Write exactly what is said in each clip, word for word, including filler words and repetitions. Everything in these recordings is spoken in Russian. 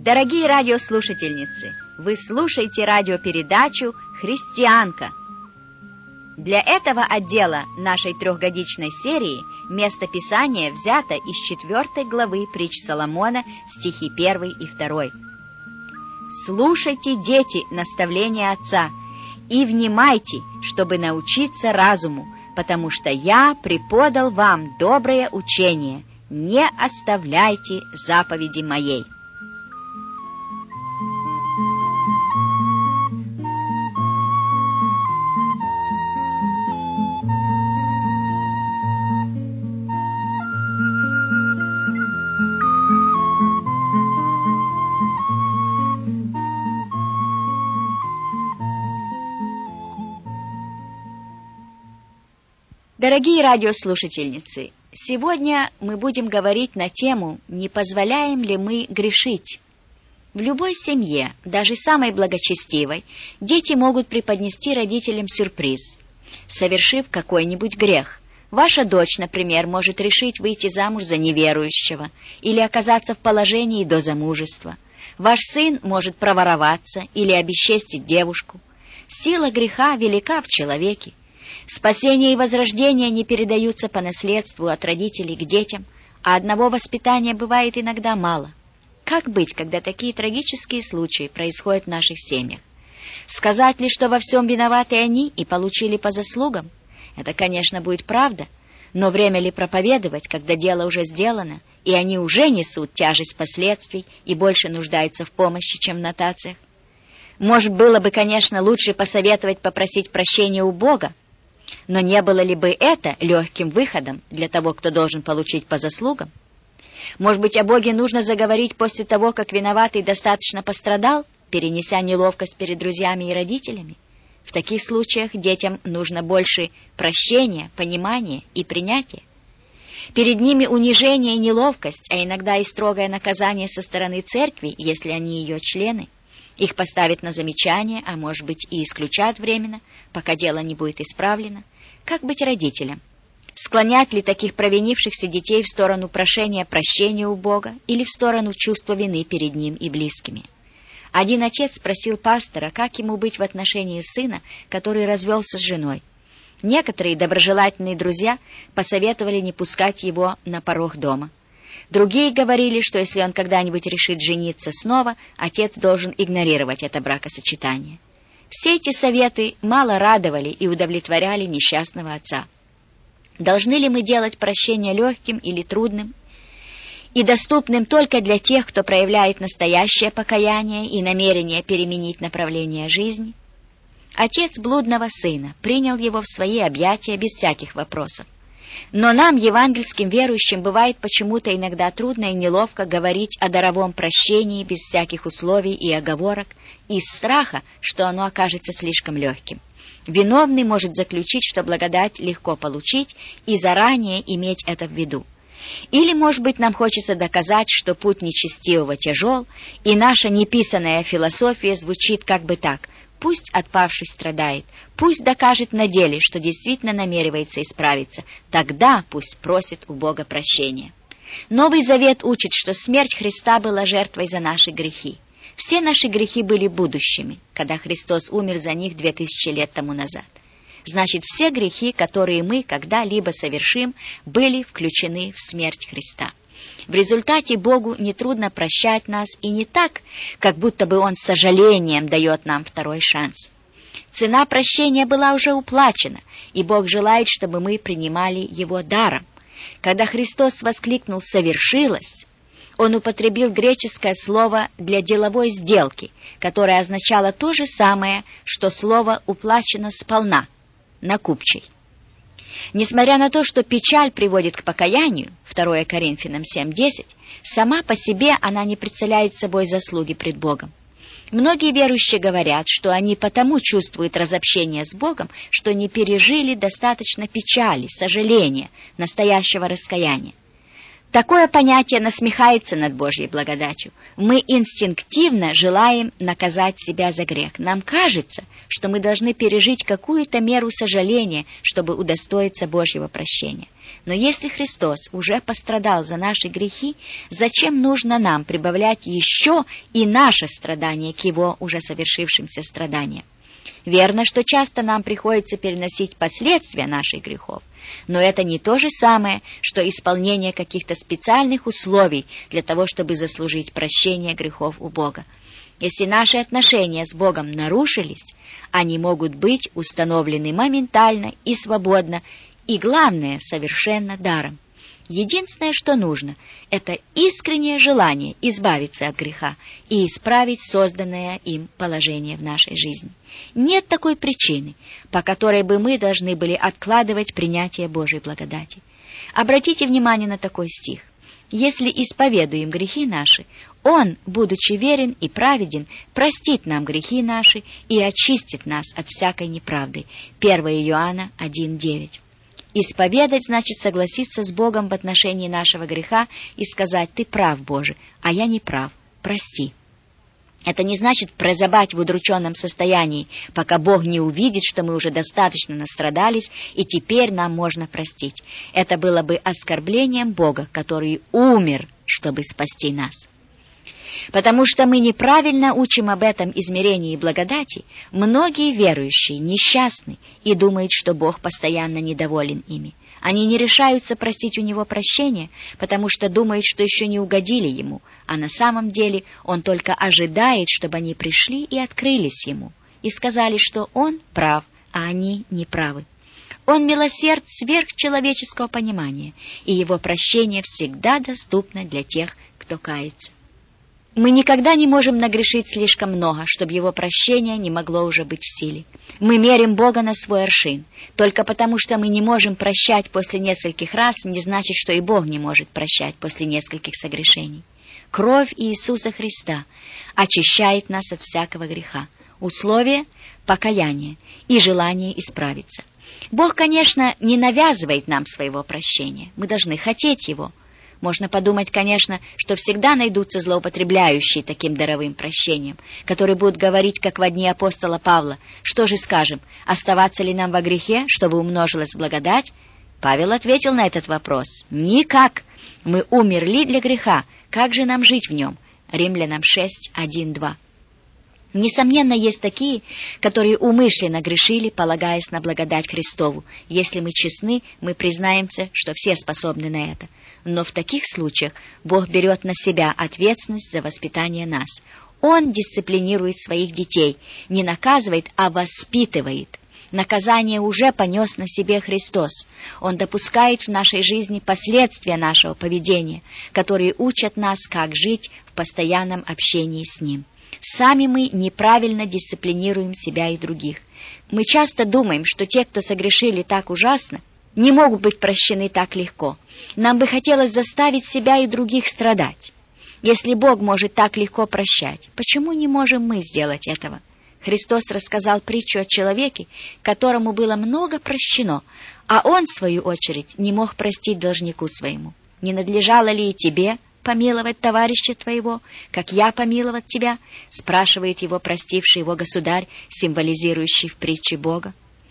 Дорогие радиослушательницы, вы слушаете радиопередачу «Христианка». Для этого отдела нашей трехгодичной серии место Писания взято из четвертой главы притч Соломона, стихи первый и второй. «Слушайте, дети, наставления отца, и внимайте, чтобы научиться разуму, потому что я преподал вам доброе учение, не оставляйте заповеди моей». Дорогие радиослушательницы, сегодня мы будем говорить на тему «Не позволяем ли мы грешить?». В любой семье, даже самой благочестивой, дети могут преподнести родителям сюрприз, совершив какой-нибудь грех. Ваша дочь, например, может решить выйти замуж за неверующего или оказаться в положении до замужества. Ваш сын может провороваться или обесчестить девушку. Сила греха велика в человеке. Спасение и возрождение не передаются по наследству от родителей к детям, а одного воспитания бывает иногда мало. Как быть, когда такие трагические случаи происходят в наших семьях? Сказать ли, что во всем виноваты они и получили по заслугам? Это, конечно, будет правда, но время ли проповедовать, когда дело уже сделано, и они уже несут тяжесть последствий и больше нуждаются в помощи, чем в нотациях? Может, было бы, конечно, лучше посоветовать попросить прощения у Бога, но не было ли бы это легким выходом для того, кто должен получить по заслугам? Может быть, о Боге нужно заговорить после того, как виноватый достаточно пострадал, перенеся неловкость перед друзьями и родителями? В таких случаях детям нужно больше прощения, понимания и принятия. Перед ними унижение и неловкость, а иногда и строгое наказание со стороны церкви, если они ее члены. Их поставят на замечание, а может быть и исключат временно, пока дело не будет исправлено. Как быть родителям? Склонять ли таких провинившихся детей в сторону прошения прощения у Бога или в сторону чувства вины перед Ним и близкими? Один отец спросил пастора, как ему быть в отношении сына, который развелся с женой. Некоторые доброжелательные друзья посоветовали не пускать его на порог дома. Другие говорили, что если он когда-нибудь решит жениться снова, отец должен игнорировать это бракосочетание. Все эти советы мало радовали и удовлетворяли несчастного отца. Должны ли мы делать прощение легким или трудным и доступным только для тех, кто проявляет настоящее покаяние и намерение переменить направление жизни? Отец блудного сына принял его в свои объятия без всяких вопросов. Но нам, евангельским верующим, бывает почему-то иногда трудно и неловко говорить о даровом прощении без всяких условий и оговорок, из страха, что оно окажется слишком легким. Виновный может заключить, что благодать легко получить, и заранее иметь это в виду. Или, может быть, нам хочется доказать, что путь нечестивого тяжел, и наша неписанная философия звучит как бы так: пусть отпавший страдает, пусть докажет на деле, что действительно намеревается исправиться, тогда пусть просит у Бога прощения. Новый Завет учит, что смерть Христа была жертвой за наши грехи. Все наши грехи были будущими, когда Христос умер за них две тысячи лет тому назад. Значит, все грехи, которые мы когда-либо совершим, были включены в смерть Христа. В результате Богу нетрудно прощать нас, и не так, как будто бы Он с сожалением дает нам второй шанс. Цена прощения была уже уплачена, и Бог желает, чтобы мы принимали его даром. Когда Христос воскликнул «совершилось», Он употребил греческое слово для деловой сделки, которое означало то же самое, что слово «уплачено сполна», «накупчей». Несмотря на то, что печаль приводит к покаянию, второе Коринфянам семь десять, сама по себе она не представляет собой заслуги пред Богом. Многие верующие говорят, что они потому чувствуют разобщение с Богом, что не пережили достаточно печали, сожаления, настоящего раскаяния. Такое понятие насмехается над Божьей благодатью. Мы инстинктивно желаем наказать себя за грех. Нам кажется, что мы должны пережить какую-то меру сожаления, чтобы удостоиться Божьего прощения. Но если Христос уже пострадал за наши грехи, зачем нужно нам прибавлять еще и наше страдание к Его уже совершившимся страданиям? Верно, что часто нам приходится переносить последствия наших грехов, но это не то же самое, что исполнение каких-то специальных условий для того, чтобы заслужить прощение грехов у Бога. Если наши отношения с Богом нарушились, они могут быть установлены моментально и свободно, и, главное, совершенно даром. Единственное, что нужно, это искреннее желание избавиться от греха и исправить созданное им положение в нашей жизни. Нет такой причины, по которой бы мы должны были откладывать принятие Божьей благодати. Обратите внимание на такой стих. «Если исповедуем грехи наши, Он, будучи верен и праведен, простит нам грехи наши и очистит нас от всякой неправды». первое Иоанна один девять. Исповедать значит согласиться с Богом в отношении нашего греха и сказать: «Ты прав, Боже, а я не прав, прости». Это не значит прозябать в удрученном состоянии, пока Бог не увидит, что мы уже достаточно настрадались, и теперь нам можно простить. Это было бы оскорблением Бога, который умер, чтобы спасти нас. Потому что мы неправильно учим об этом измерении благодати, многие верующие несчастны и думают, что Бог постоянно недоволен ими. Они не решаются просить у Него прощения, потому что думают, что еще не угодили Ему, а на самом деле Он только ожидает, чтобы они пришли и открылись Ему, и сказали, что Он прав, а они неправы. Он милосерд сверхчеловеческого понимания, и Его прощение всегда доступно для тех, кто кается. Мы никогда не можем нагрешить слишком много, чтобы Его прощение не могло уже быть в силе. Мы мерим Бога на свой аршин. Только потому, что мы не можем прощать после нескольких раз, не значит, что и Бог не может прощать после нескольких согрешений. Кровь Иисуса Христа очищает нас от всякого греха. Условие — покаяние и желание исправиться. Бог, конечно, не навязывает нам своего прощения. Мы должны хотеть Его. Можно подумать, конечно, что всегда найдутся злоупотребляющие таким даровым прощением, которые будут говорить, как во дни апостола Павла: «Что же скажем, оставаться ли нам во грехе, чтобы умножилась благодать?» Павел ответил на этот вопрос: «Никак! Мы умерли для греха, как же нам жить в нем?» Римлянам шесть, один, два. Несомненно, есть такие, которые умышленно грешили, полагаясь на благодать Христову. Если мы честны, мы признаемся, что все способны на это. Но в таких случаях Бог берет на себя ответственность за воспитание нас. Он дисциплинирует своих детей, не наказывает, а воспитывает. Наказание уже понес на себе Христос. Он допускает в нашей жизни последствия нашего поведения, которые учат нас, как жить в постоянном общении с Ним. Сами мы неправильно дисциплинируем себя и других. Мы часто думаем, что те, кто согрешили так ужасно, не могут быть прощены так легко. Нам бы хотелось заставить себя и других страдать. Если Бог может так легко прощать, почему не можем мы сделать этого? Христос рассказал притчу о человеке, которому было много прощено, а он, в свою очередь, не мог простить должнику своему. «Не надлежало ли и тебе помиловать товарища твоего, как я помиловал тебя?» спрашивает его простивший его государь, символизирующий в притче Бога.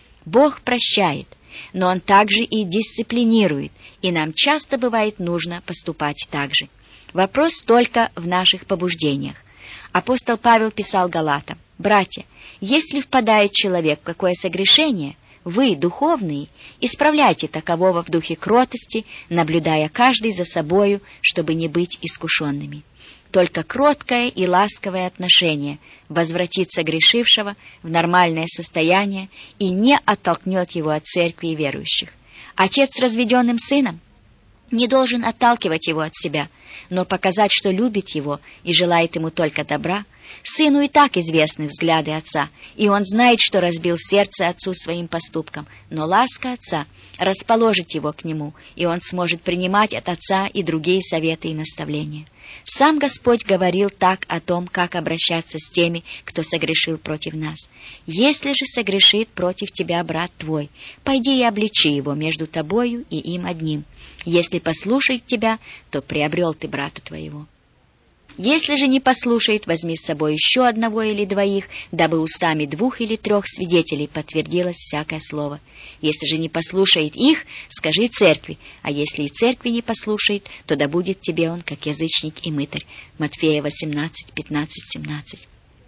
Бог прощает, но Он также и дисциплинирует, и нам часто бывает нужно поступать так же. Вопрос только в наших побуждениях. Апостол Павел писал Галатам: «Братья, если впадает человек в какое согрешение, вы, духовные, исправляйте такового в духе кротости, наблюдая каждый за собою, чтобы не быть искушенными». Только кроткое и ласковое отношение возвратит согрешившего в нормальное состояние и не оттолкнет его от церкви и верующих. Отец с разведенным сыном не должен отталкивать его от себя, но показать, что любит его и желает ему только добра. Сыну и так известны взгляды отца, и он знает, что разбил сердце отцу своим поступком, но ласка отца расположит его к нему, и он сможет принимать от отца и другие советы и наставления. Сам Господь говорил так о том, как обращаться с теми, кто согрешил против нас. «Если же согрешит против тебя брат твой, пойди и обличи его между тобою и им одним. Если послушает тебя, то приобрел ты брата твоего». Если же не послушает, возьми с собой еще одного или двоих, дабы устами двух или трех свидетелей подтвердилось всякое слово. Если же не послушает их, скажи церкви, а если и церкви не послушает, то да будет тебе он, как язычник и мытарь». Матфея восемнадцать, пятнадцать, семнадцать.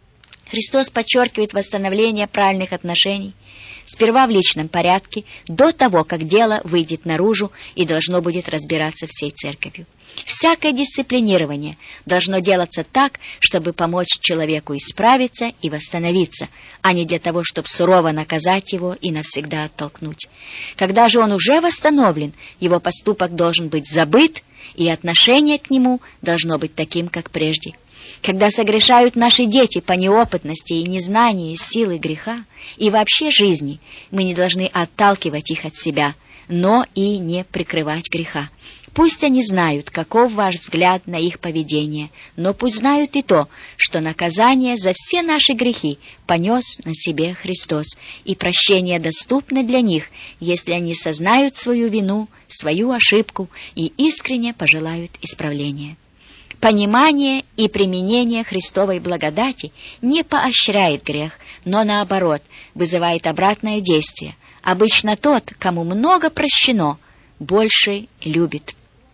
Христос подчеркивает восстановление правильных отношений сперва в личном порядке, до того, как дело выйдет наружу и должно будет разбираться всей церковью. Всякое дисциплинирование должно делаться так, чтобы помочь человеку исправиться и восстановиться, а не для того, чтобы сурово наказать его и навсегда оттолкнуть. Когда же он уже восстановлен, его поступок должен быть забыт, и отношение к нему должно быть таким, как прежде. Когда согрешают наши дети по неопытности и незнанию силы греха и вообще жизни, мы не должны отталкивать их от себя, но и не прикрывать греха. Пусть они знают, каков ваш взгляд на их поведение, но пусть знают и то, что наказание за все наши грехи понес на себе Христос, и прощение доступно для них, если они сознают свою вину, свою ошибку и искренне пожелают исправления. Понимание и применение Христовой благодати не поощряет грех, но наоборот вызывает обратное действие. Обычно тот, кому много прощено, больше любит.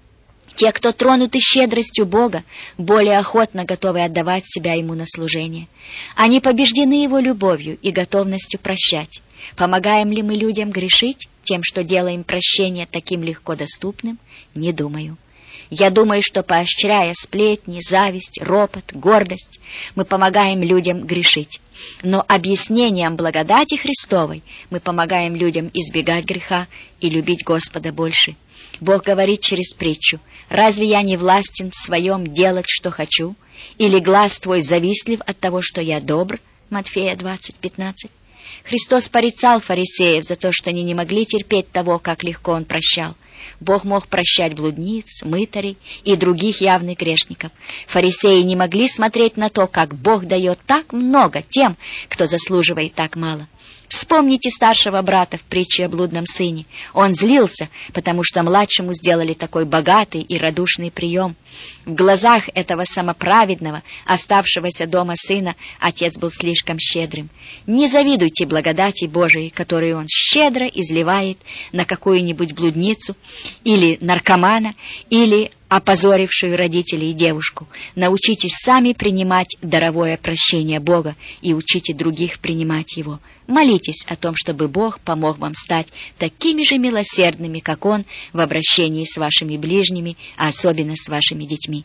Те, кто тронуты щедростью Бога, более охотно готовы отдавать себя Ему на служение. Они побеждены Его любовью и готовностью прощать. Помогаем ли мы людям грешить тем, что делаем прощение таким легко доступным? Не думаю. Я думаю, что, поощряя сплетни, зависть, ропот, гордость, мы помогаем людям грешить. Но объяснением благодати Христовой мы помогаем людям избегать греха и любить Господа больше. Бог говорит через притчу: «Разве я не властен в своем делать, что хочу? Или глаз твой завистлив от того, что я добр?» Матфея двадцать, пятнадцать. Христос порицал фарисеев за то, что они не могли терпеть того, как легко Он прощал. Бог мог прощать блудниц, мытарей и других явных грешников. Фарисеи не могли смотреть на то, как Бог дает так много тем, кто заслуживает так мало. Вспомните старшего брата в притче о блудном сыне. Он злился, потому что младшему сделали такой богатый и радушный прием. В глазах этого самоправедного, оставшегося дома сына, отец был слишком щедрым. Не завидуйте благодати Божией, которую он щедро изливает на какую-нибудь блудницу или наркомана, или опозорившую родителей девушку. Научитесь сами принимать даровое прощение Бога и учите других принимать его. Молитесь о том, чтобы Бог помог вам стать такими же милосердными, как Он, в обращении с вашими ближними, а особенно с вашими детьми.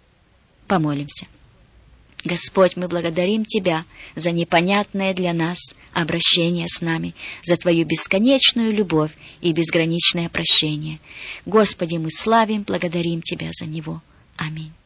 Помолимся. Господь, мы благодарим Тебя за непонятное для нас обращение с нами, за Твою бесконечную любовь и безграничное прощение. Господи, мы славим, благодарим Тебя за него. Аминь.